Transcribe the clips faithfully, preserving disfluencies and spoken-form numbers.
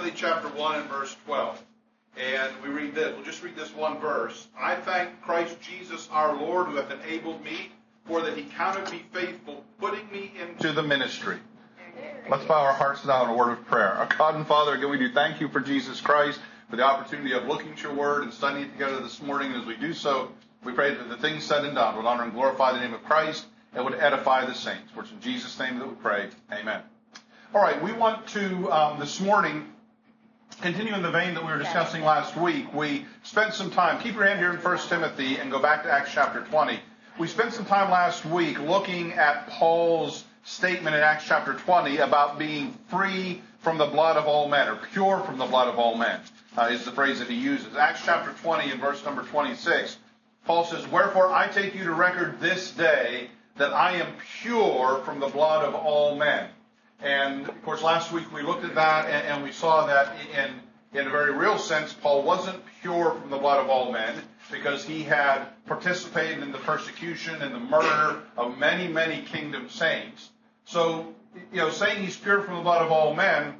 Timothy chapter one and verse twelve. And we read this. We'll just read this one verse. I thank Christ Jesus our Lord, who hath enabled me, for that he counted me faithful, putting me into the ministry. Let's bow our hearts down in a word of prayer. Our God and Father, again, we do thank you for Jesus Christ, for the opportunity of looking at your word and studying it together this morning. And as we do so, we pray that the things said and done would honor and glorify the name of Christ and would edify the saints. For it's in Jesus' name that we pray. Amen. All right, we want to, um, this morning, continue in the vein that we were discussing last week. We spent some time, keep your hand here in First Timothy and go back to Acts chapter twenty. We spent some time last week looking at Paul's statement in Acts chapter twenty about being free from the blood of all men, or pure from the blood of all men, uh, is the phrase that he uses. Acts chapter twenty and verse number twenty-six, Paul says, Wherefore I take you to record this day that I am pure from the blood of all men. And, of course, last week we looked at that, and, and we saw that in, in a very real sense, Paul wasn't pure from the blood of all men because he had participated in the persecution and the murder of many, many kingdom saints. So, you know, saying he's pure from the blood of all men,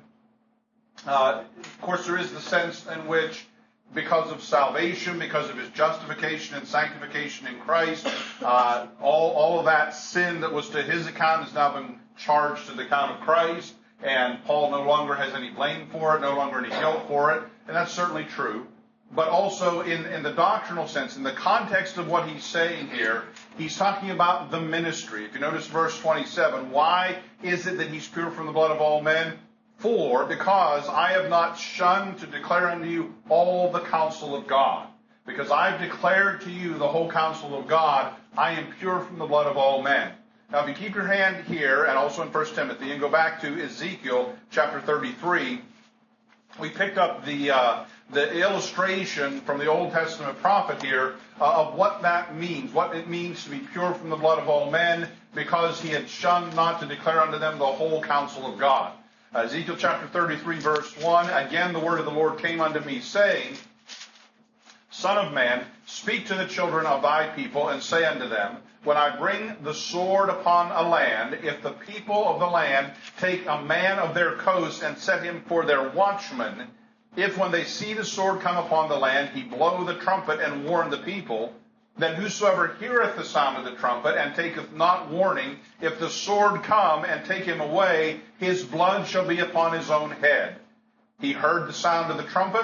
uh, of course, there is the sense in which because of salvation, because of his justification and sanctification in Christ, uh, all, all of that sin that was to his account has now been charged to the account of Christ, and Paul no longer has any blame for it, no longer any guilt for it, and that's certainly true. But also in, in the doctrinal sense, in the context of what he's saying here, he's talking about the ministry. If you notice verse twenty-seven, why is it that he's pure from the blood of all men? For, because I have not shunned to declare unto you all the counsel of God. Because I've declared to you the whole counsel of God, I am pure from the blood of all men. Now, if you keep your hand here, and also in First Timothy, and go back to Ezekiel chapter thirty-three, we picked up the uh, the illustration from the Old Testament prophet here uh, of what that means, what it means to be pure from the blood of all men, because he had shunned not to declare unto them the whole counsel of God. Uh, Ezekiel chapter thirty-three, verse one, again the word of the Lord came unto me, saying, Son of man, speak to the children of thy people, and say unto them, When I bring the sword upon a land, if the people of the land take a man of their coast and set him for their watchman, if when they see the sword come upon the land, he blow the trumpet and warn the people, then whosoever heareth the sound of the trumpet and taketh not warning, if the sword come and take him away, his blood shall be upon his own head. He heard the sound of the trumpet,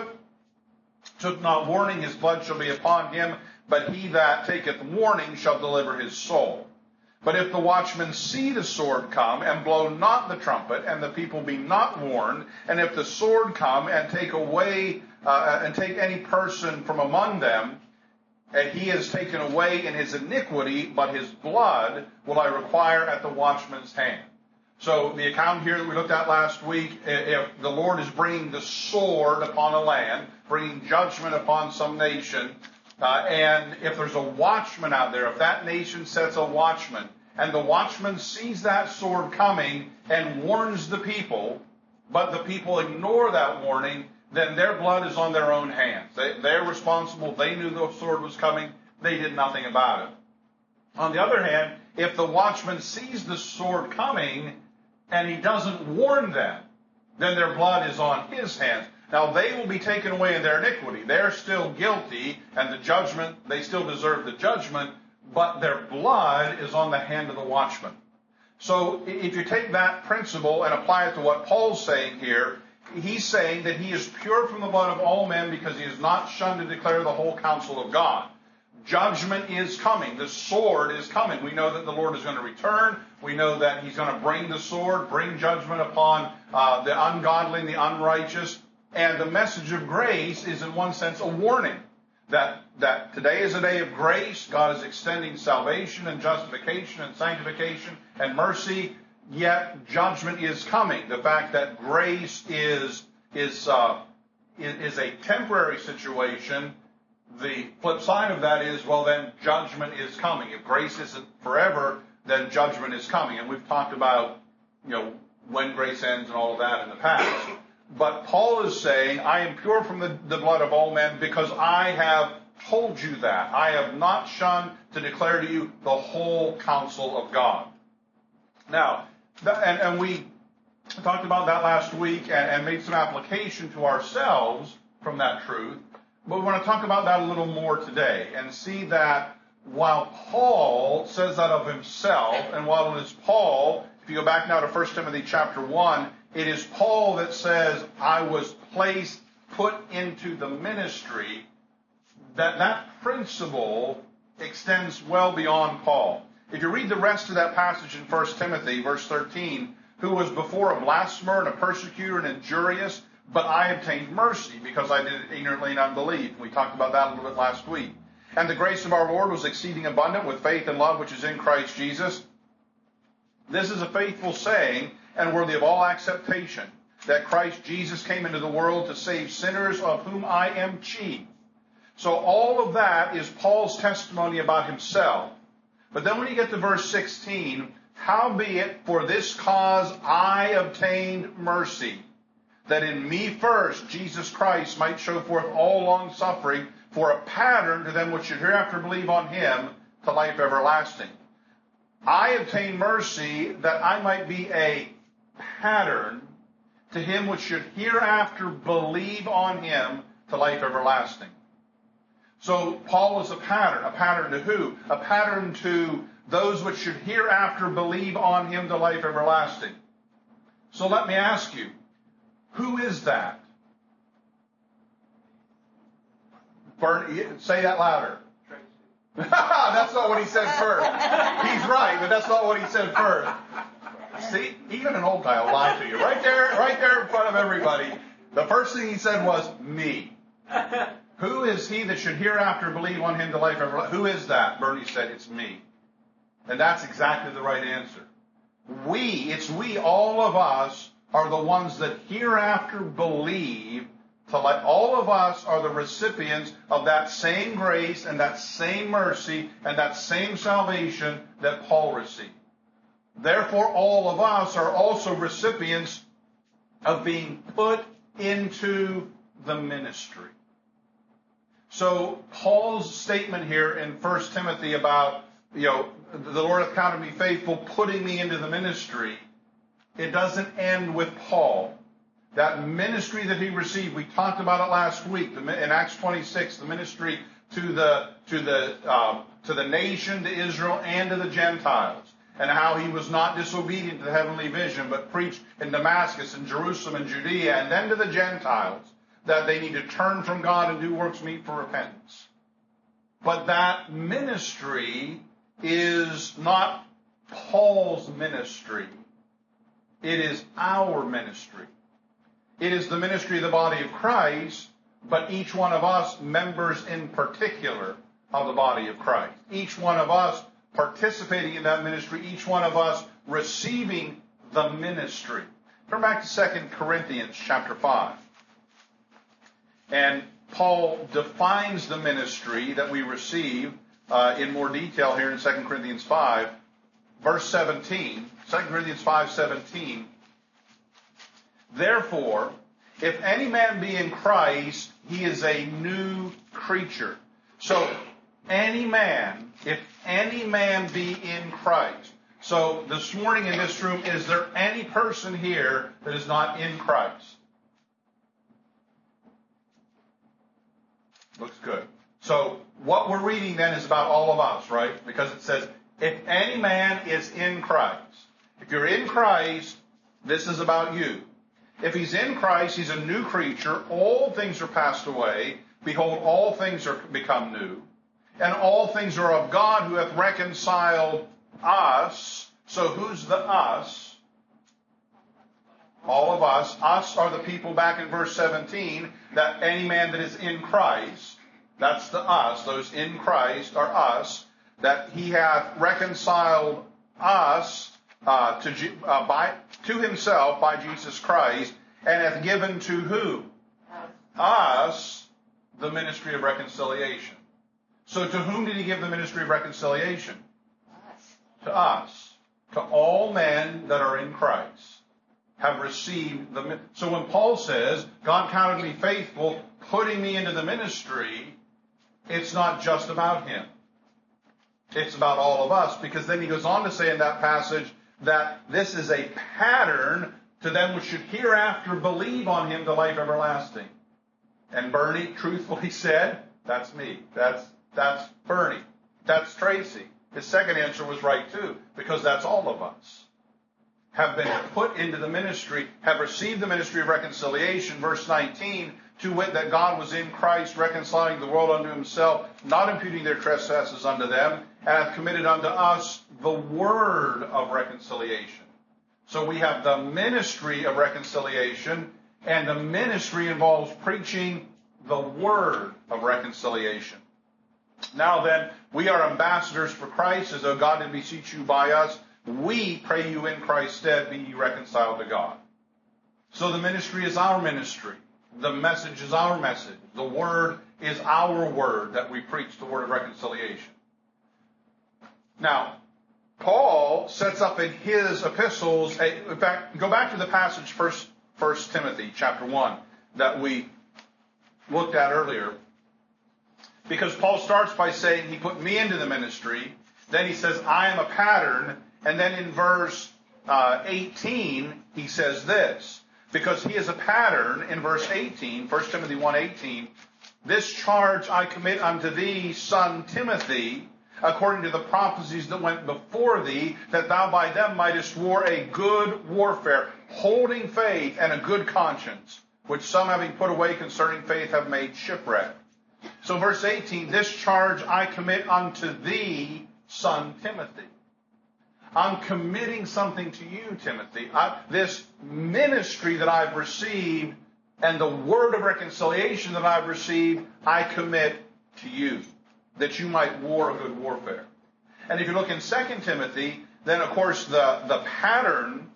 took not warning, his blood shall be upon him, but he that taketh warning shall deliver his soul. But if the watchman see the sword come, and blow not the trumpet, and the people be not warned, and if the sword come and take away, uh, and take any person from among them, and he is taken away in his iniquity, but his blood will I require at the watchman's hand. So the account here that we looked at last week, if the Lord is bringing the sword upon a land, bringing judgment upon some nation, uh, and if there's a watchman out there, if that nation sets a watchman, and the watchman sees that sword coming and warns the people, but the people ignore that warning, then their blood is on their own hands. They, they're responsible. They knew the sword was coming. They did nothing about it. On the other hand, if the watchman sees the sword coming and he doesn't warn them, then their blood is on his hands. Now, they will be taken away in their iniquity. They're still guilty, and the judgment, they still deserve the judgment, but their blood is on the hand of the watchman. So if you take that principle and apply it to what Paul's saying here, he's saying that he is pure from the blood of all men because he has not shunned to declare the whole counsel of God. Judgment is coming. The sword is coming. We know that the Lord is going to return. We know that he's going to bring the sword, bring judgment upon uh, the ungodly and the unrighteous. And the message of grace is in one sense a warning that, that today is a day of grace. God is extending salvation and justification and sanctification and mercy. Yet judgment is coming. The fact that grace is is uh, is, is a temporary situation. The flip side of that is, well, then judgment is coming. If grace isn't forever, then judgment is coming. And we've talked about, you know, when grace ends and all of that in the past. But Paul is saying, I am pure from the, the blood of all men because I have told you that. I have not shunned to declare to you the whole counsel of God. Now, and, and we I talked about that last week and, and made some application to ourselves from that truth. But we want to talk about that a little more today and see that while Paul says that of himself, and while it is Paul, if you go back now to First Timothy chapter one, it is Paul that says, I was placed, put into the ministry, that that principle extends well beyond Paul. If you read the rest of that passage in First Timothy, verse thirteen, who was before a blasphemer and a persecutor and injurious, but I obtained mercy because I did it ignorantly in unbelief. We talked about that a little bit last week. And the grace of our Lord was exceeding abundant with faith and love which is in Christ Jesus. This is a faithful saying and worthy of all acceptation, that Christ Jesus came into the world to save sinners, of whom I am chief. So all of that is Paul's testimony about himself. But then when you get to verse sixteen, howbeit for this cause I obtained mercy, that in me first Jesus Christ might show forth all long suffering for a pattern to them which should hereafter believe on him to life everlasting. I obtained mercy that I might be a pattern to him which should hereafter believe on him to life everlasting. So Paul is a pattern. A pattern to who? A pattern to those which should hereafter believe on him to life everlasting. So let me ask you, who is that? Bern, say that louder. That's not what he said first. He's right, but that's not what he said first. See, even an old guy will lie to you. Right there, right there in front of everybody. The first thing he said was, me. Who is he that should hereafter believe on him to life everlasting? Who is that? Bernie said, it's me. And that's exactly the right answer. We, it's we, all of us, are the ones that hereafter believe to life. All of us are the recipients of that same grace and that same mercy and that same salvation that Paul received. Therefore, all of us are also recipients of being put into the ministry. So Paul's statement here in First Timothy about, you know, the Lord hath counted me faithful, putting me into the ministry, it doesn't end with Paul. That ministry that he received, we talked about it last week in Acts twenty-six, the ministry to the to the uh, to the nation, to Israel, and to the Gentiles, and how he was not disobedient to the heavenly vision, but preached in Damascus and Jerusalem and Judea, and then to the Gentiles, that they need to turn from God and do works meet for repentance. But that ministry is not Paul's ministry. It is our ministry. It is the ministry of the body of Christ, but each one of us members in particular of the body of Christ. Each one of us participating in that ministry, each one of us receiving the ministry. Turn back to Second Corinthians chapter five. And Paul defines the ministry that we receive uh, in more detail here in Second Corinthians five, verse seventeen. Second Corinthians five seventeen. Therefore, if any man be in Christ, he is a new creature. So, any man, if any man be in Christ. So, this morning in this room, is there any person here that is not in Christ? Looks good. So, what we're reading then is about all of us, right? Because it says, if any man is in Christ. If you're in Christ, this is about you. If he's in Christ, he's a new creature. All things are passed away. Behold, all things are become new. And all things are of God, who hath reconciled us. So who's the us? All of us. Us are the people back in verse seventeen, that any man that is in Christ, that's the us, those in Christ are us, that he hath reconciled us uh, to, uh, by, to himself by Jesus Christ, and hath given to who? Us. Us the ministry of reconciliation. So to whom did he give the ministry of reconciliation? Us. To us. To all men that are in Christ have received the... So when Paul says, God counted me faithful, putting me into the ministry, it's not just about him. It's about all of us, because then he goes on to say in that passage that this is a pattern to them which should hereafter believe on him to life everlasting. And Bernie truthfully said, that's me. That's, that's Bernie. That's Tracy. His second answer was right too, because that's all of us. Have been put into the ministry, have received the ministry of reconciliation, verse nineteen, to wit that God was in Christ reconciling the world unto himself, not imputing their trespasses unto them, and hath committed unto us the word of reconciliation. So we have the ministry of reconciliation, and the ministry involves preaching the word of reconciliation. Now then, we are ambassadors for Christ, as though God did beseech you by us. We pray you in Christ's stead, be ye reconciled to God. So the ministry is our ministry. The message is our message. The word is our word that we preach, the word of reconciliation. Now, Paul sets up in his epistles, a, in fact, go back to the passage, First, First Timothy chapter one, that we looked at earlier. Because Paul starts by saying he put me into the ministry. Then he says, I am a pattern. And then in verse uh, eighteen, he says this. Because he is a pattern, in verse eighteen, First Timothy one eighteen, this charge I commit unto thee, son Timothy, according to the prophecies that went before thee, that thou by them mightest war a good warfare, holding faith and a good conscience, which some having put away concerning faith have made shipwreck. So verse eighteen, this charge I commit unto thee, son Timothy. I'm committing something to you, Timothy. I, this ministry that I've received and the word of reconciliation that I've received, I commit to you, that you might war a good warfare. And if you look in Second Timothy, then of course the, the pattern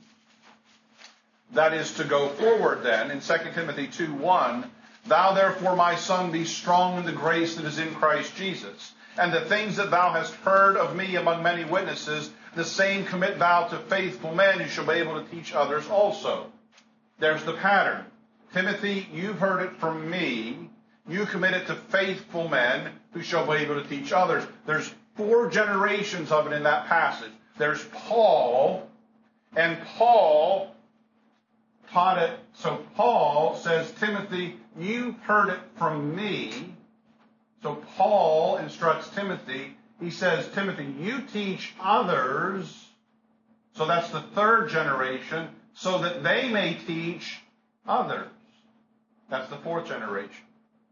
that is to go forward then, in Second Timothy two one, thou therefore, my son, be strong in the grace that is in Christ Jesus. And the things that thou hast heard of me among many witnesses, the same commit thou to faithful men who shall be able to teach others also. There's the pattern. Timothy, you've heard it from me. You commit it to faithful men who shall be able to teach others. There's four generations of it in that passage. There's Paul, and Paul taught it. So Paul says, Timothy, you've heard it from me. So Paul instructs Timothy. He says, Timothy, you teach others. So that's the third generation, so that they may teach others. That's the fourth generation.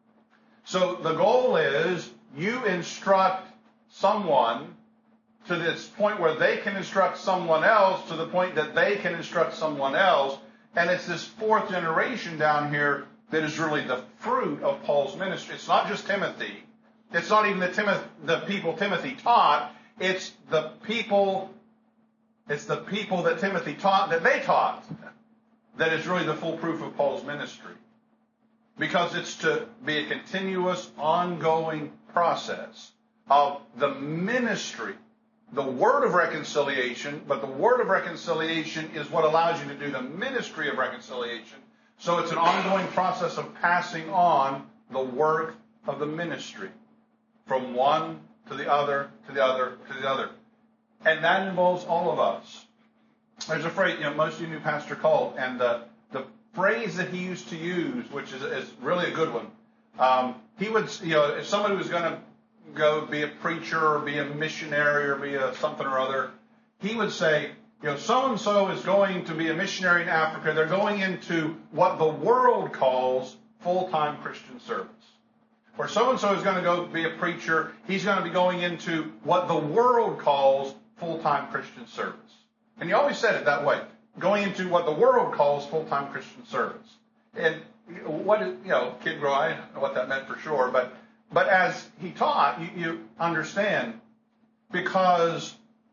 So the goal is you instruct someone to this point where they can instruct someone else, to the point that they can instruct someone else. And it's this fourth generation down here that is really the fruit of Paul's ministry. It's not just Timothy. It's not even the, Timoth- the people Timothy taught. It's the people, it's the people that Timothy taught, that they taught, that is really the full proof of Paul's ministry. Because it's to be a continuous, ongoing process of the ministry, the word of reconciliation, but the word of reconciliation is what allows you to do the ministry of reconciliation. So it's an ongoing process of passing on the work of the ministry from one to the other, to the other, to the other. And that involves all of us. There's a phrase, you know, most of you knew Pastor Colt, and the, the phrase that he used to use, which is, is really a good one, um, he would, you know, if somebody was going to go be a preacher or be a missionary or be a something or other, he would say, you know, so-and-so is going to be a missionary in Africa. They're going into what the world calls full-time Christian service. Or so-and-so is going to go be a preacher. He's going to be going into what the world calls full-time Christian service. And he always said it that way, going into what the world calls full-time Christian service. And what, you know, Kid Grow, I don't know what that meant for sure, but but as he taught, you, you understand, because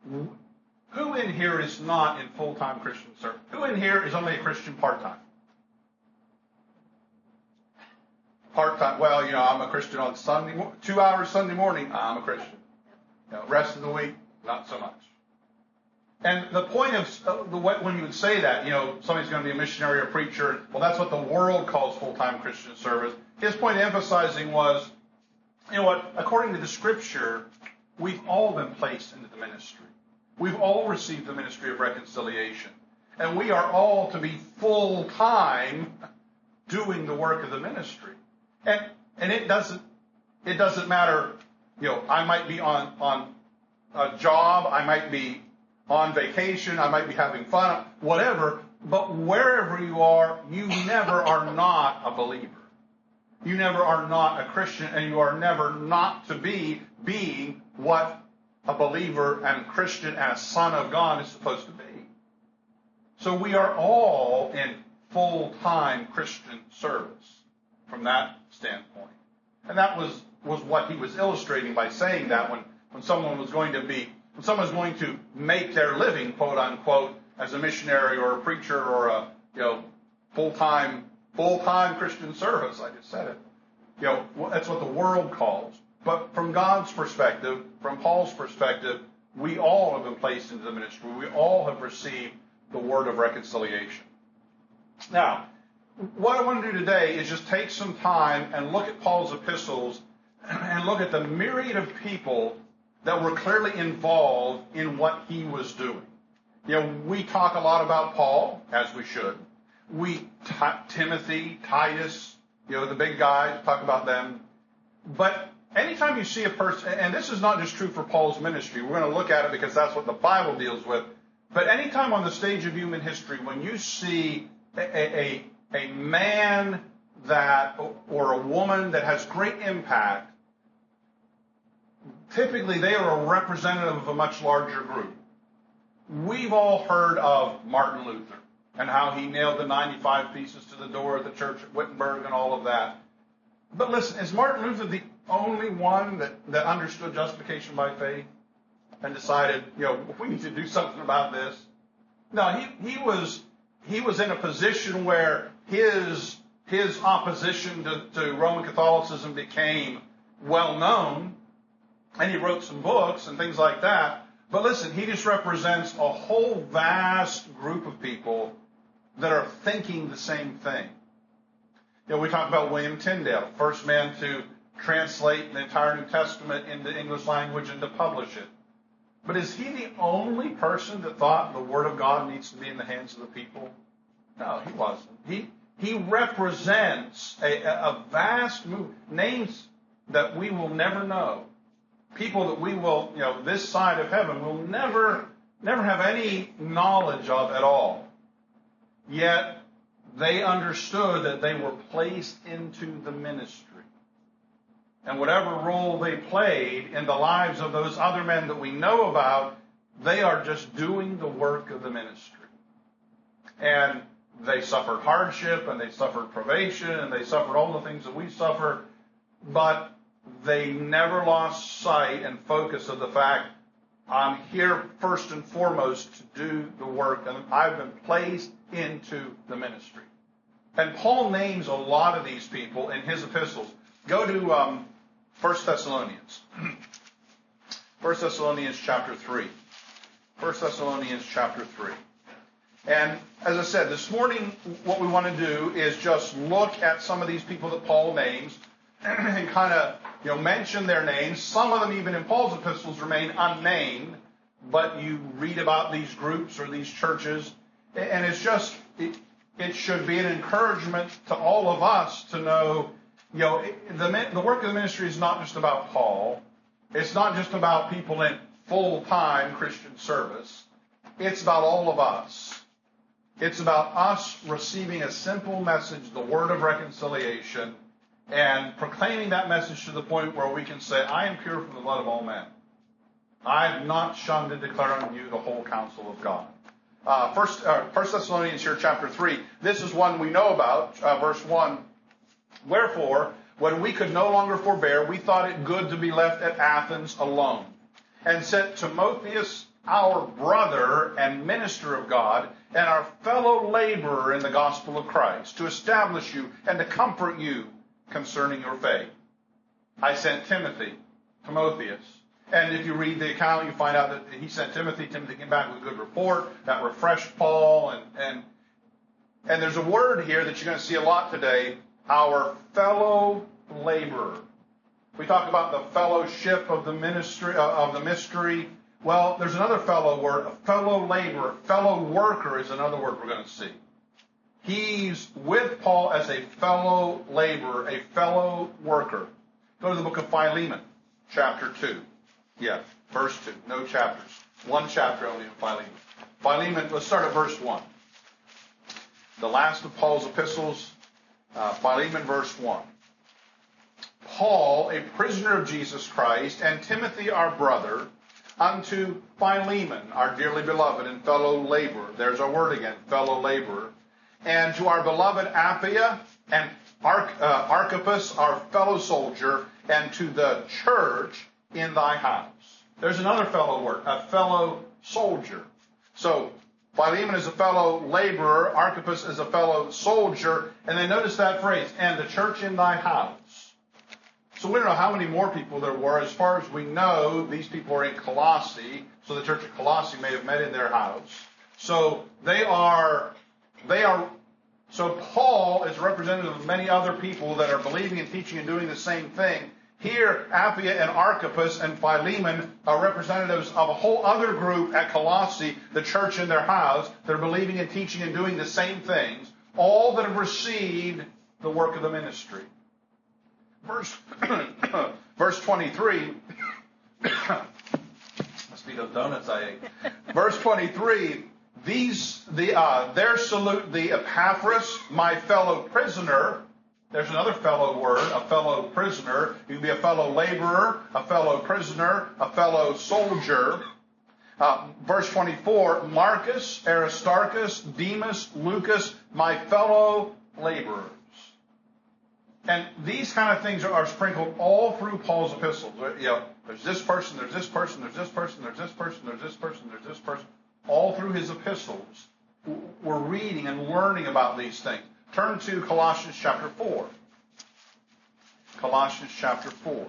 who in here is not in full-time Christian service? Who in here is only a Christian part-time? Part-time, well, you know, I'm a Christian on Sunday, two hours Sunday morning, I'm a Christian. You know, rest of the week, not so much. And the point of uh, the when you would say that, you know, somebody's going to be a missionary or preacher, well, that's what the world calls full-time Christian service. His point of emphasizing was, you know what, according to the Scripture, we've all been placed into the ministry. We've all received the ministry of reconciliation. And we are all to be full-time doing the work of the ministry. And and it doesn't it doesn't matter, you know, I might be on, on a job, I might be on vacation, I might be having fun, whatever, but wherever you are, you never are not a believer. You never are not a Christian, and you are never not to be being what a believer and Christian and a son of God is supposed to be. So we are all in full-time Christian service from that standpoint. And that was, was what he was illustrating by saying that when, when someone was going to be, when someone was going to make their living, quote unquote, as a missionary or a preacher or a, you know, full-time, full-time Christian service. I just said it. You know, that's what the world calls. But from God's perspective, from Paul's perspective, we all have been placed into the ministry. We all have received the word of reconciliation. Now, what I want to do today is just take some time and look at Paul's epistles and look at the myriad of people that were clearly involved in what he was doing. You know, we talk a lot about Paul, as we should. We, t- Timothy, Titus, you know, the big guys, talk about them. But anytime you see a person, and this is not just true for Paul's ministry, we're going to look at it because that's what the Bible deals with. But anytime on the stage of human history, when you see a, a, a man that, or a woman that has great impact, typically they are a representative of a much larger group. We've all heard of Martin Luther and how he nailed the ninety-five pieces to the door of the church at Wittenberg and all of that. But listen, is Martin Luther the only one that, that understood justification by faith and decided, you know, we need to do something about this? No, he, he was he was in a position where his his opposition to, to Roman Catholicism became well known, and he wrote some books and things like that. But listen, he just represents a whole vast group of people that are thinking the same thing. You know, we talk about William Tyndale, first man to translate the entire New Testament into English language and to publish it. But is he the only person that thought the Word of God needs to be in the hands of the people? No, he wasn't. He he represents a, a vast move, names that we will never know. People that we will, you know, this side of heaven will never, never have any knowledge of at all. Yet they understood that they were placed into the ministry. And whatever role they played in the lives of those other men that we know about, they are just doing the work of the ministry. And they suffered hardship, and they suffered privation, and they suffered all the things that we suffer, but they never lost sight and focus of the fact, I'm here first and foremost to do the work, and I've been placed into the ministry. And Paul names a lot of these people in his epistles. Go to um, First Thessalonians. First Thessalonians chapter three. First Thessalonians chapter three. And as I said, this morning what we want to do is just look at some of these people that Paul names and kind of, you know, mention their names. Some of them, even in Paul's epistles, remain unnamed, but you read about these groups or these churches, and it's just, it, it should be an encouragement to all of us to know, you know, it, the, the work of the ministry is not just about Paul. It's not just about people in full-time Christian service. It's about all of us. It's about us receiving a simple message, the word of reconciliation, and proclaiming that message to the point where we can say, I am pure from the blood of all men. I have not shunned to declare unto you the whole counsel of God. Uh, first, uh, First Thessalonians here, chapter three. This is one we know about, uh, verse one. Wherefore, when we could no longer forbear, we thought it good to be left at Athens alone, and sent Timotheus, our brother and minister of God, and our fellow laborer in the gospel of Christ, to establish you and to comfort you concerning your faith. I sent Timothy, Timotheus. And if you read the account, you find out that he sent Timothy. Timothy came back with a good report that refreshed Paul. And, and, and there's a word here that you're going to see a lot today, our fellow laborer. We talk about the fellowship of the ministry, of the mystery. Well, there's another fellow word, a fellow laborer, fellow worker is another word we're going to see. He's with Paul as a fellow laborer, a fellow worker. Go to the book of Philemon, chapter two. Yeah, verse two. No chapters. One chapter only in Philemon. Philemon, let's start at verse one. The last of Paul's epistles, uh, Philemon, verse one. Paul, a prisoner of Jesus Christ, and Timothy, our brother, unto Philemon, our dearly beloved and fellow laborer. There's our word again, fellow laborer. And to our beloved Apphia and Arch, uh, Archippus, our fellow soldier, and to the church in thy house. There's another fellow word, a fellow soldier. So Philemon is a fellow laborer, Archippus is a fellow soldier, and then notice that phrase, and the church in thy house. So we don't know how many more people there were. As far as we know, these people are in Colossae, so the church of Colossae may have met in their house. So they are, they are, so Paul is representative of many other people that are believing and teaching and doing the same thing. Here, Apphia and Archippus and Philemon are representatives of a whole other group at Colossae, the church in their house, that are believing and teaching and doing the same things, all that have received the work of the ministry. Verse, verse twenty-three, must be those donuts I ate. Verse twenty-three, these, the, uh, there salute the Epaphras, my fellow prisoner. There's another fellow word, a fellow prisoner. You can be a fellow laborer, a fellow prisoner, a fellow soldier. Uh, verse twenty-four, Marcus, Aristarchus, Demas, Lucas, my fellow laborers. And these kind of things are, are sprinkled all through Paul's epistles. You know, there's this person, there's this person, there's this person, there's this person, there's this person, there's this person. All through his epistles, we're reading and learning about these things. Turn to Colossians chapter four. Colossians chapter four.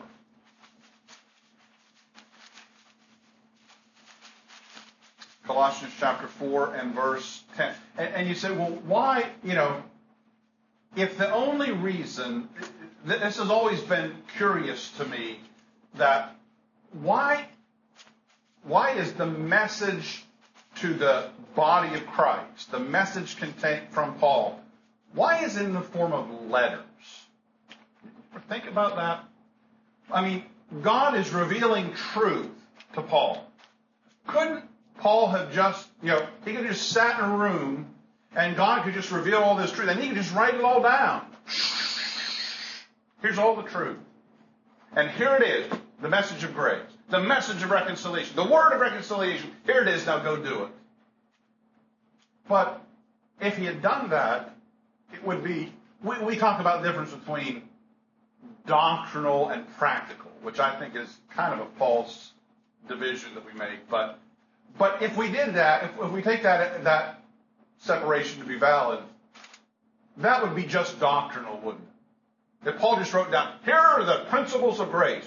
Colossians chapter four and verse ten. And, and you say, well, why, you know, if the only reason, this has always been curious to me, that why, why is the message to the body of Christ, the message contained from Paul, why is it in the form of letters? Think about that. I mean, God is revealing truth to Paul. Couldn't Paul have just, you know, he could have just sat in a room and God could just reveal all this truth and he could just write it all down. Here's all the truth. And here it is, the message of grace, the message of reconciliation, the word of reconciliation. Here it is, now go do it. But if he had done that, it would be, we, we talk about the difference between doctrinal and practical, which I think is kind of a false division that we make. But but if we did that, if, if we take that that separation to be valid, that would be just doctrinal, wouldn't it? If Paul just wrote down, here are the principles of grace.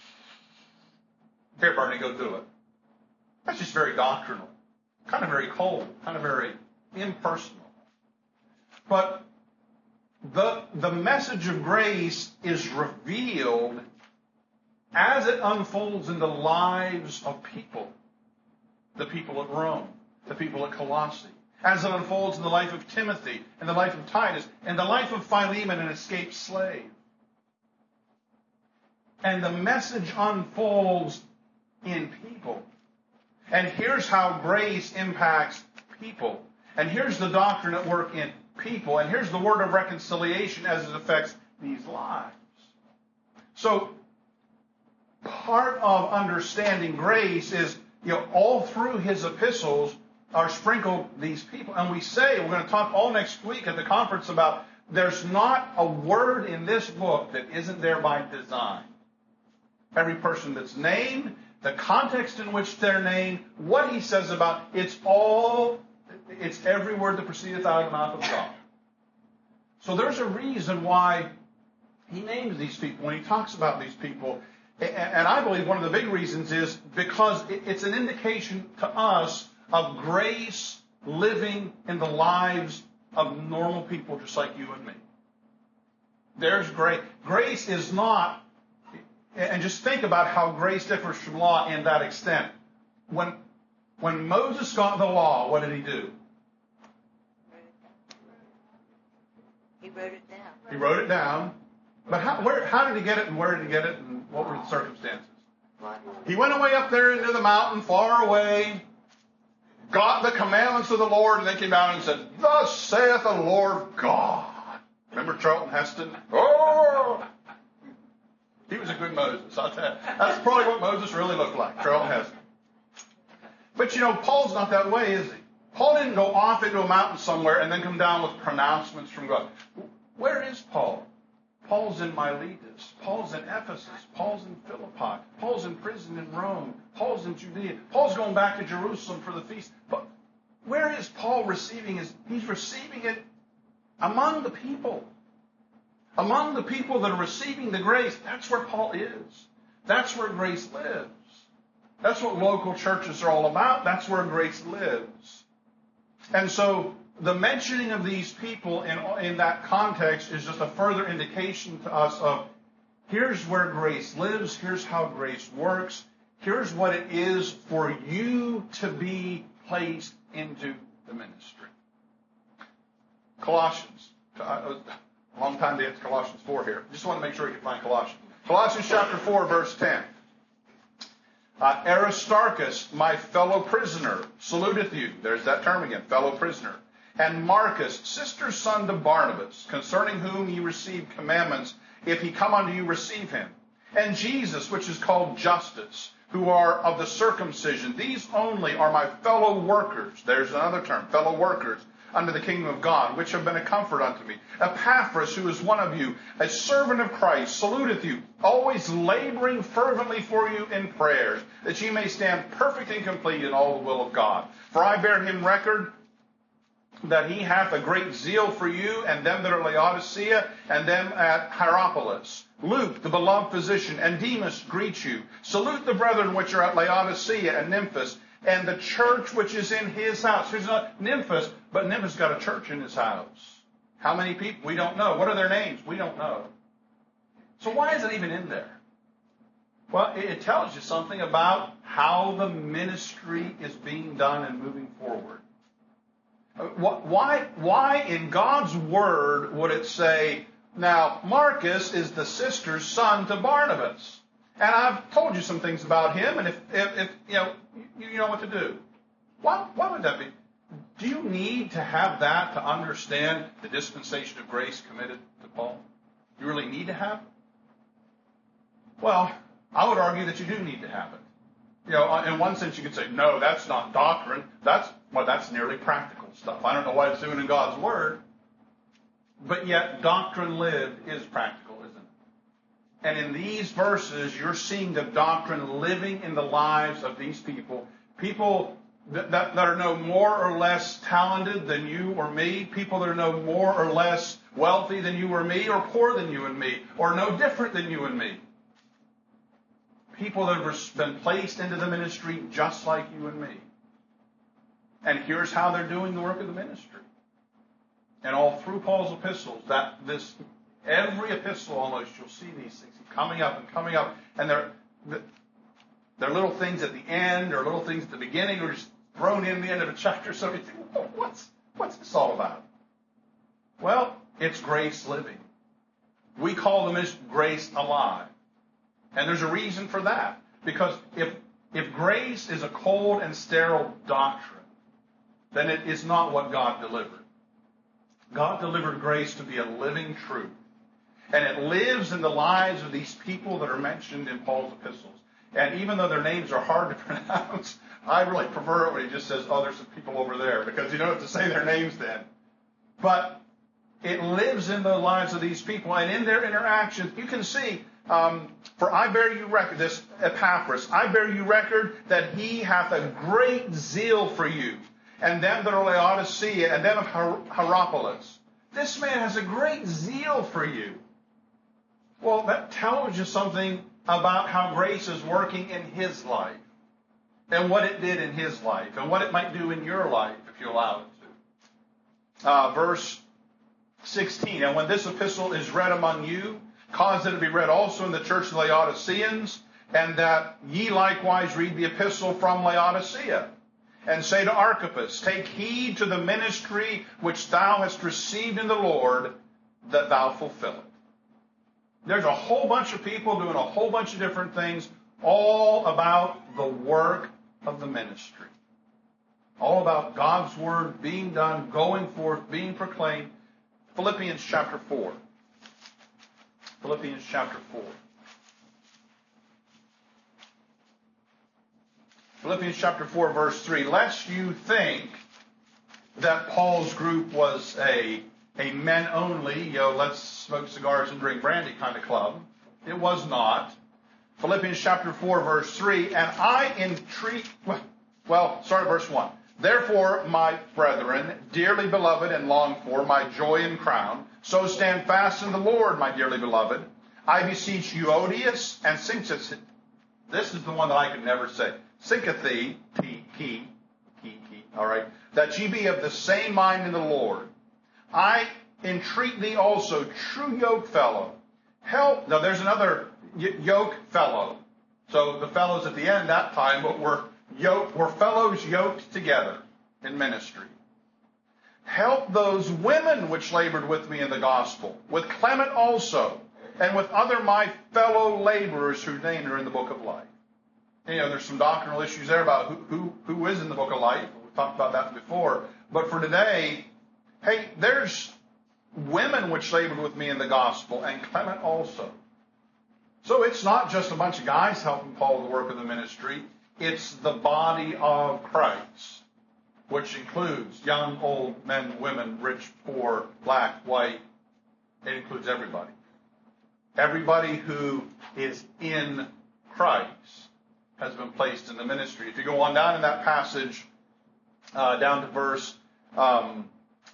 Here, Barney, go do it. That's just very doctrinal. Kind of very cold, kind of very impersonal. But the, the message of grace is revealed as it unfolds in the lives of people. The people at Rome, the people at Colossae. As it unfolds in the life of Timothy, and the life of Titus, and the life of Philemon, an escaped slave. And the message unfolds in people. And here's how grace impacts people. And here's the doctrine at work in people. And here's the word of reconciliation as it affects these lives. So, part of understanding grace is, you know, all through his epistles are sprinkled these people. And we say, we're going to talk all next week at the conference about, there's not a word in this book that isn't there by design. Every person that's named, the context in which they're named, what he says about, it's all, it's every word that proceedeth out of the mouth of God. So there's a reason why he names these people when he talks about these people. And I believe one of the big reasons is because it's an indication to us of grace living in the lives of normal people just like you and me. There's grace. Grace is not, and just think about how grace differs from law in that extent. when, when Moses got the law, what did he do? He wrote it down. He wrote it down. But how, where, how did he get it, and where did he get it, and what were the circumstances? He went away up there into the mountain, far away, got the commandments of the Lord, and then came down and said, "Thus saith the Lord God." Remember Charlton Heston? Oh! He was a good Moses, I'll tell you. That's probably what Moses really looked like, Charlton Heston. But you know, Paul's not that way, is he? Paul didn't go off into a mountain somewhere and then come down with pronouncements from God. Where is Paul? Paul's in Miletus. Paul's in Ephesus. Paul's in Philippi. Paul's in prison in Rome. Paul's in Judea. Paul's going back to Jerusalem for the feast. But where is Paul receiving his? He's receiving it among the people. Among the people that are receiving the grace. That's where Paul is. That's where grace lives. That's what local churches are all about. That's where grace lives. And so the mentioning of these people in, in that context is just a further indication to us of here's where grace lives, here's how grace works, here's what it is for you to be placed into the ministry. Colossians. A long time to get to Colossians four here. Just want to make sure you can find Colossians. Colossians chapter four, verse ten. Uh, Aristarchus, my fellow prisoner, saluteth you. There's that term again, fellow prisoner. And Marcus, sister's son to Barnabas, concerning whom ye received commandments, if he come unto you, receive him. And Jesus, which is called Justus, who are of the circumcision. These only are my fellow workers. There's another term, fellow workers, unto the kingdom of God, which have been a comfort unto me. Epaphras, who is one of you, a servant of Christ, saluteth you, always laboring fervently for you in prayers, that ye may stand perfect and complete in all the will of God. For I bear him record that he hath a great zeal for you, and them that are Laodicea, and them at Hierapolis. Luke, the beloved physician, and Demas greet you. Salute the brethren which are at Laodicea and Nymphas, and the church which is in his house. Here's not Nymphas, but Nymphas got a church in his house. How many people? We don't know. What are their names? We don't know. So why is it even in there? Well, it tells you something about how the ministry is being done and moving forward. Why, why in God's word would it say, now Marcus is the sister's son to Barnabas? And I've told you some things about him, and if, if, if you know, you, you know what to do. Why, why would that be? Do you need to have that to understand the dispensation of grace committed to Paul? You really need to have it? Well, I would argue that you do need to have it. You know, in one sense you could say, no, that's not doctrine. That's, well, that's nearly practical stuff. I don't know what it's doing in God's word. But yet, doctrine lived is practical, isn't it? And in these verses, you're seeing the doctrine living in the lives of these people. People that, that, that are no more or less talented than you or me. People that are no more or less wealthy than you or me, or poor than you and me, or no different than you and me. People that have been placed into the ministry just like you and me. And here's how they're doing the work of the ministry. And all through Paul's epistles, that this every epistle almost, you'll see these things coming up and coming up. And they're, they're little things at the end or little things at the beginning or just thrown in the end of a chapter. So you think, well, what's, what's this all about? Well, it's grace living. We call the ministry grace alive. And there's a reason for that. Because if, if grace is a cold and sterile doctrine, then it is not what God delivered. God delivered grace to be a living truth. And it lives in the lives of these people that are mentioned in Paul's epistles. And even though their names are hard to pronounce, I really prefer it when he just says, oh, there's some people over there, because you don't have to say their names then. But it lives in the lives of these people, and in their interactions, you can see, um, for I bear you record, this Epaphras, I bear you record that he hath a great zeal for you, and them that are Laodicea, and them of Hierapolis. This man has a great zeal for you. Well, that tells you something about how grace is working in his life, and what it did in his life, and what it might do in your life if you allow it to. Uh, verse sixteen, and when this epistle is read among you, cause it to be read also in the church of the Laodiceans, And that ye likewise read the epistle from Laodicea, and say to Archippus, take heed to the ministry which thou hast received in the Lord, that thou fulfill it. There's a whole bunch of people doing a whole bunch of different things, all about the work of the ministry. All about God's word being done, going forth, being proclaimed. Philippians chapter four. Philippians chapter four. Philippians chapter four, verse three. Lest you think that Paul's group was a, a men only, you know, let's smoke cigars and drink brandy kind of club. It was not. Philippians chapter four, verse three. And I entreat, well, sorry, verse one. Therefore, my brethren, dearly beloved and longed for, my joy and crown, so stand fast in the Lord, my dearly beloved. I beseech Euodias and Syntyche. This is the one that I could never say. Syntyche, T, key, key, key, all right, that ye be of the same mind in the Lord. I entreat thee also, true yoke fellow. Help. Now, there's another y- yoke fellow. So the fellows at the end that time, but we're Yoke, we're fellows yoked together in ministry. Help those women which labored with me in the gospel, with Clement also, and with other my fellow laborers whose names are in the book of life. You know, there's some doctrinal issues there about who, who, who is in the book of life. We've talked about that before. But for today, hey, there's women which labored with me in the gospel, and Clement also. So it's not just a bunch of guys helping Paul with the work of the ministry. It's the body of Christ, which includes young, old, men, women, rich, poor, black, white. It includes everybody. Everybody who is in Christ has been placed in the ministry. If you go on down in that passage, uh, down to verse um,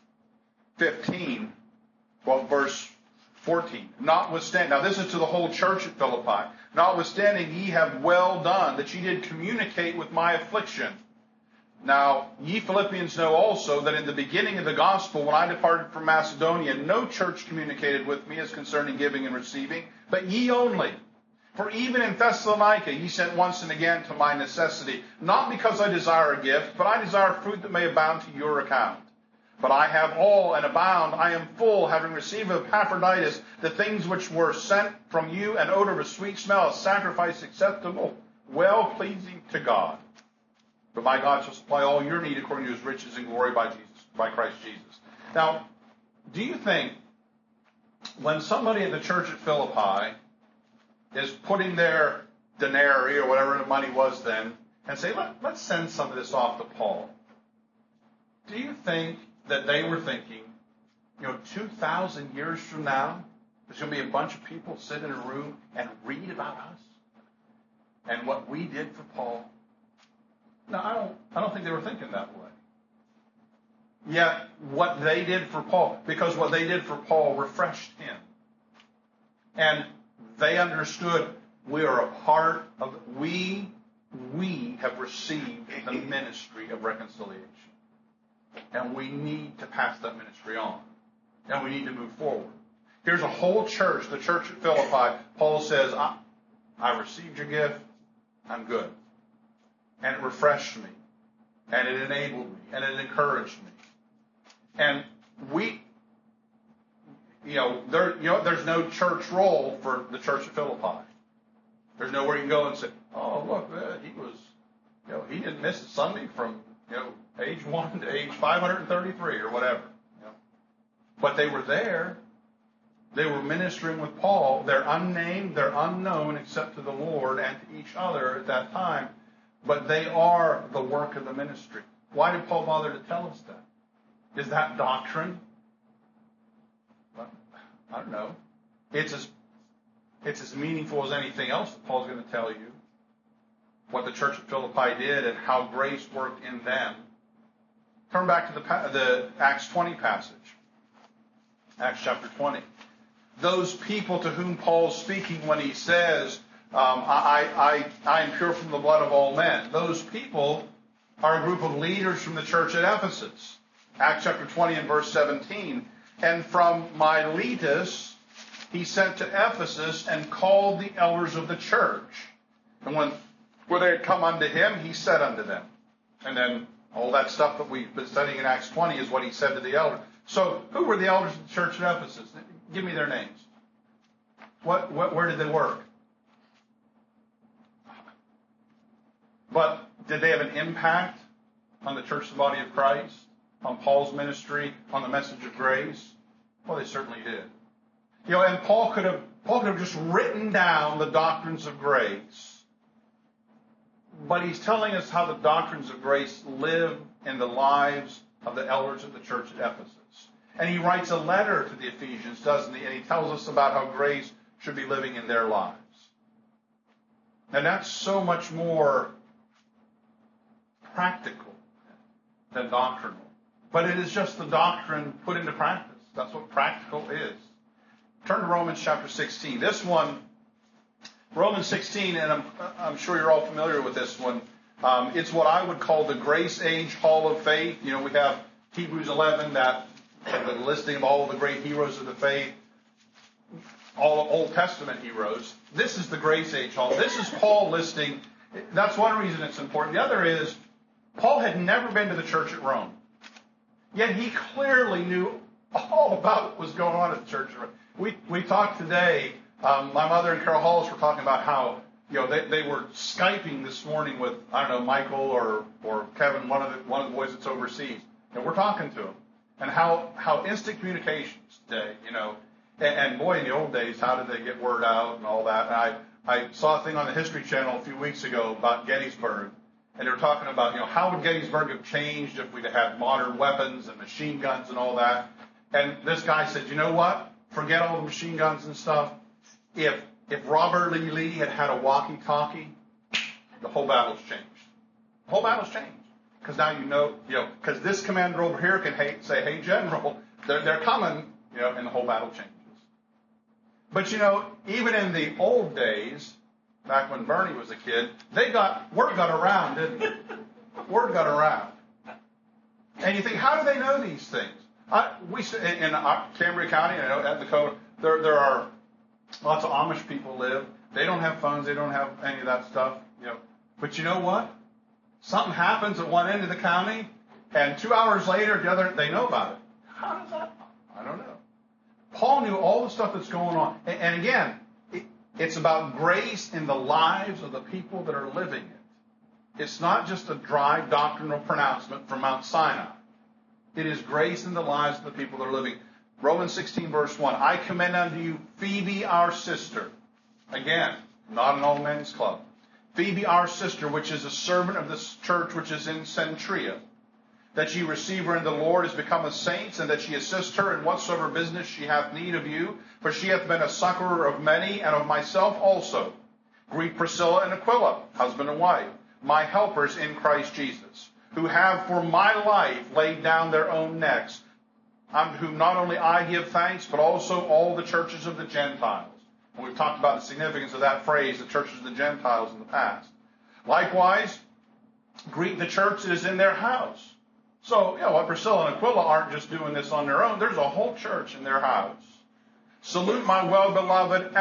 fifteen, well, verse fourteen. Notwithstanding, now this is to the whole church at Philippi. Notwithstanding, ye have well done, that ye did communicate with my affliction. Now, ye Philippians know also that in the beginning of the gospel, when I departed from Macedonia, no church communicated with me as concerning giving and receiving, but ye only. For even in Thessalonica ye sent once and again to my necessity, not because I desire a gift, but I desire fruit that may abound to your account. But I have all and abound. I am full, having received of Epaphroditus the things which were sent from you, an odor of a sweet smell, a sacrifice acceptable, well-pleasing to God. But my God shall supply all your need according to his riches and glory by Jesus, by Christ Jesus. Now, do you think when somebody in the church at Philippi is putting their denarii, or whatever the money was then, and say, Let, let's send some of this off to Paul, do you think that they were thinking, you know, two thousand years from now, there's going to be a bunch of people sit in a room and read about us and what we did for Paul? No, I don't, I don't think they were thinking that way. Yet, what they did for Paul, because what they did for Paul refreshed him. And they understood we are a part of, we, we have received the ministry of reconciliation. And we need to pass that ministry on. And we need to move forward. Here's a whole church, the church at Philippi. Paul says, I, I received your gift. I'm good. And it refreshed me. And it enabled me. And it encouraged me. And we, you know, there, you know, there's no church roll for the church at Philippi. There's nowhere you can go and say, oh, look, man, he was, you know, he didn't miss a Sunday from, you know, age one to age five hundred thirty-three or whatever. You know. But they were there. They were ministering with Paul. They're unnamed. They're unknown except to the Lord and to each other at that time. But they are the work of the ministry. Why did Paul bother to tell us that? Is that doctrine? Well, I don't know. It's as, it's as meaningful as anything else that Paul's going to tell you. What the church at Philippi did and how grace worked in them. Turn back to the, the Acts twenty passage. Acts chapter twenty. Those people to whom Paul's speaking when he says, um, I, I, I am pure from the blood of all men. Those people are a group of leaders from the church at Ephesus. Acts chapter twenty and verse seventeen. And from Miletus he sent to Ephesus and called the elders of the church. And when, when they had come unto him, he said unto them. And then all that stuff that we've been studying in Acts twenty is what he said to the elders. So who were the elders of the church at Ephesus? Give me their names. What, what, where did they work? But did they have an impact on the church, the body of Christ, on Paul's ministry, on the message of grace? Well, they certainly did. You know, and Paul could have Paul could have just written down the doctrines of grace, but he's telling us how the doctrines of grace live in the lives of the elders of the church at Ephesus. And he writes a letter to the Ephesians, doesn't he? And he tells us about how grace should be living in their lives. And that's so much more practical than doctrinal. But it is just the doctrine put into practice. That's what practical is. Turn to Romans chapter sixteen. This one, Romans sixteen, and I'm, I'm sure you're all familiar with this one. Um, it's what I would call the Grace Age Hall of Faith. You know, we have Hebrews eleven, that the listing of all of the great heroes of the faith, all Old Testament heroes. This is the Grace Age Hall. This is Paul listing. That's one reason it's important. The other is, Paul had never been to the church at Rome. Yet he clearly knew all about what was going on at the church at Rome. We we talked today, um, my mother and Carol Hollis were talking about how, you know, they, they were Skyping this morning with, I don't know, Michael or, or Kevin, one of the one of the boys that's overseas. And we're talking to them. And how, how instant communications today, you know. And, and boy, in the old days, how did they get word out and all that? And I, I saw a thing on the History Channel a few weeks ago about Gettysburg. And they were talking about, you know, how would Gettysburg have changed if we'd had modern weapons and machine guns and all that? And this guy said, you know what? Forget all the machine guns and stuff. If if Robert Lee Lee had had a walkie-talkie, the whole battle's changed. The whole battle's changed. Because now you know, you know, because this commander over here can hey, say, hey, General, they're, they're coming, you know, and the whole battle changes. But, you know, even in the old days, back when Bernie was a kid, they got, word got around, didn't it? Word got around. And you think, how do they know these things? I, we in, in Cambria County, I know at the code, there there are lots of Amish people live. They don't have phones. They don't have any of that stuff. You know, but you know what? Something happens at one end of the county, and two hours later, the other they know about it. How does that? I don't know. Paul knew all the stuff that's going on, and, and again, it, it's about grace in the lives of the people that are living it. It's not just a dry doctrinal pronouncement from Mount Sinai. It is grace in the lives of the people that are living. Romans sixteen, verse one, I commend unto you Phoebe, our sister. Again, not an all men's club. Phoebe, our sister, which is a servant of this church which is in Centria, that ye receive her in the Lord as becometh saints, and that ye assist her in whatsoever business she hath need of you. For she hath been a succorer of many, and of myself also. Greet Priscilla and Aquila, husband and wife, my helpers in Christ Jesus, who have for my life laid down their own necks, unto whom not only I give thanks, but also all the churches of the Gentiles. And we've talked about the significance of that phrase, the churches of the Gentiles, in the past. Likewise, greet the church that is in their house. So, you know what, Priscilla and Aquila aren't just doing this on their own. There's a whole church in their house. Salute my well-beloved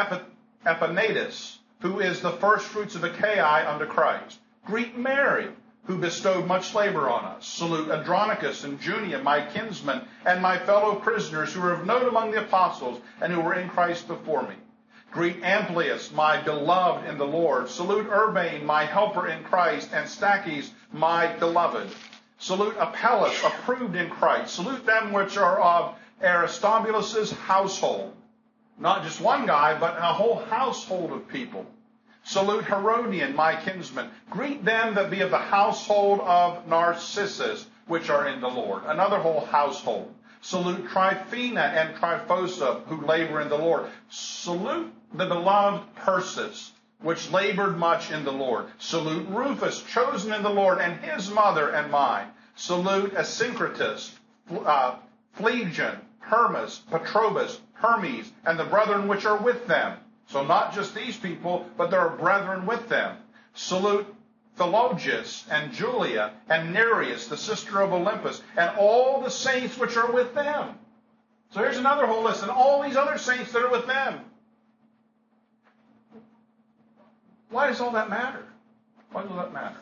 Epaenetus, who is the first fruits of Achaia unto Christ. Greet Mary, who bestowed much labor on us. Salute Andronicus and Junia, my kinsmen, and my fellow prisoners, who are of note among the apostles, and who were in Christ before me. Greet Amplias, my beloved in the Lord. Salute Urbane, my helper in Christ, and Stachys, my beloved. Salute Apelles, approved in Christ. Salute them which are of Aristobulus' household. Not just one guy, but a whole household of people. Salute Herodian, my kinsman. Greet them that be of the household of Narcissus, which are in the Lord. Another whole household. Salute Tryphena and Tryphosa, who labor in the Lord. Salute the beloved Persis, which labored much in the Lord. Salute Rufus, chosen in the Lord, and his mother and mine. Salute Asyncritus, uh, Phlegon, Hermas, Patrobas, Hermes, and the brethren which are with them. So not just these people, but there are brethren with them. Salute Philologus and Julia and Nereus, the sister of Olympus, and all the saints which are with them. So here's another whole list, and all these other saints that are with them. Why does all that matter? Why does all that matter?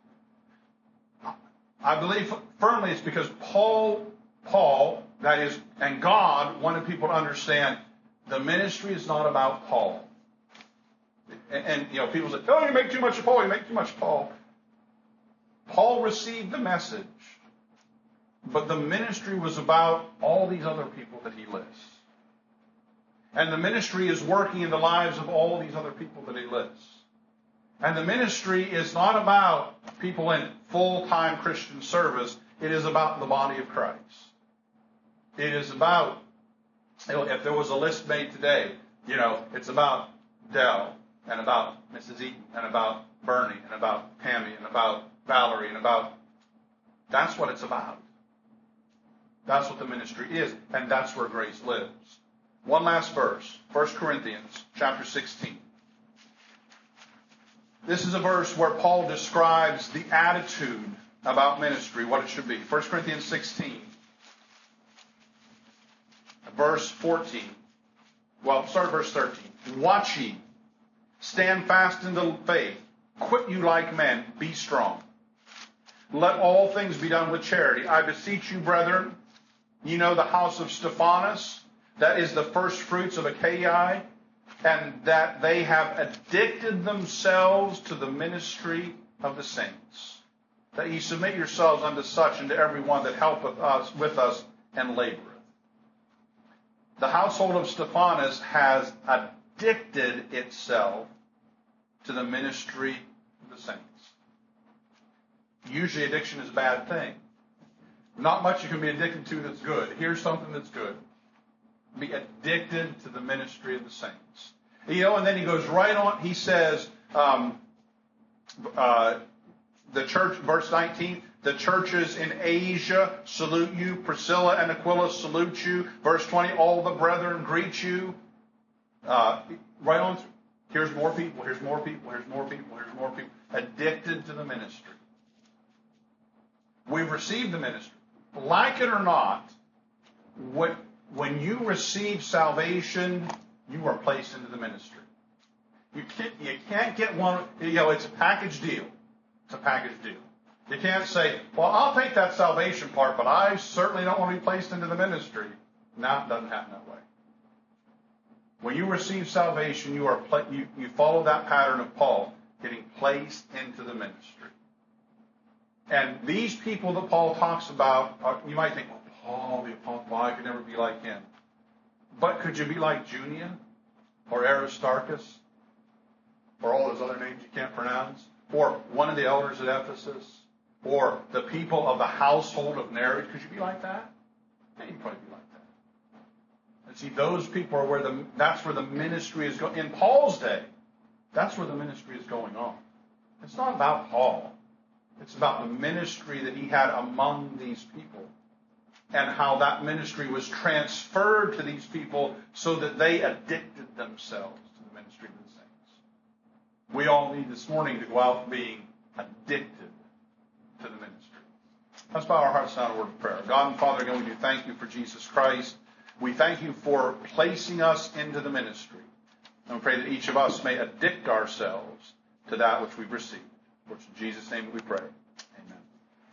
I believe firmly it's because Paul, Paul, that is, and God wanted people to understand the ministry is not about Paul. And, and you know, people say, oh, you make too much of Paul, you make too much of Paul. Paul received the message, but the ministry was about all these other people that he lists. And the ministry is working in the lives of all these other people that he lists. And the ministry is not about people in full-time Christian service. It is about the body of Christ. It is about, you know, if there was a list made today, you know, it's about Dell and about Missus Eaton and about Bernie and about Tammy and about Valerie and about, that's what it's about. That's what the ministry is, and that's where grace lives. One last verse, First Corinthians chapter sixteen. This is a verse where Paul describes the attitude about ministry, what it should be. First Corinthians sixteen, verse fourteen. Well, start at verse thirteen. Watch ye, stand fast in the faith, quit you like men, be strong. Let all things be done with charity. I beseech you, brethren, you know the house of Stephanas, that is the first fruits of Achaia, and that they have addicted themselves to the ministry of the saints. That ye submit yourselves unto such and to every one that helpeth us with us and laboreth. The household of Stephanas has addicted itself to the ministry of the saints. Usually addiction is a bad thing. Not much you can be addicted to that's good. Here's something that's good. Be addicted to the ministry of the saints. You know, and then he goes right on. He says, um, uh, the church, verse nineteen, the churches in Asia salute you. Priscilla and Aquila salute you. Verse twenty, all the brethren greet you. Uh, right on. Here's more people. Here's more people. Here's more people. Here's more people. Addicted to the ministry. We've received the ministry. Like it or not, what, when you receive salvation, you are placed into the ministry. You can't, you can't get one, you know, it's a package deal. It's a package deal. You can't say, well, I'll take that salvation part, but I certainly don't want to be placed into the ministry. No, it doesn't happen that way. When you receive salvation, you are pla- you, you follow that pattern of Paul, getting placed into the ministry. And these people that Paul talks about, are, you might think, well, Paul, the Apostle Paul, I could never be like him. But could you be like Junia or Aristarchus or all those other names you can't pronounce? Or one of the elders at Ephesus? Or the people of the household of Nereid? Could you be like that? Yeah, you could probably be like that. And see, those people are where the, that's where the ministry is going. In Paul's day, that's where the ministry is going on. It's not about Paul. It's about the ministry that he had among these people and how that ministry was transferred to these people so that they addicted themselves to the ministry of the saints. We all need this morning to go out being addicted to the ministry. Let's bow our hearts down in a word of prayer. God and Father, again, we do thank you for Jesus Christ. We thank you for placing us into the ministry. And we pray that each of us may addict ourselves to that which we've received. For it's in Jesus' name we pray.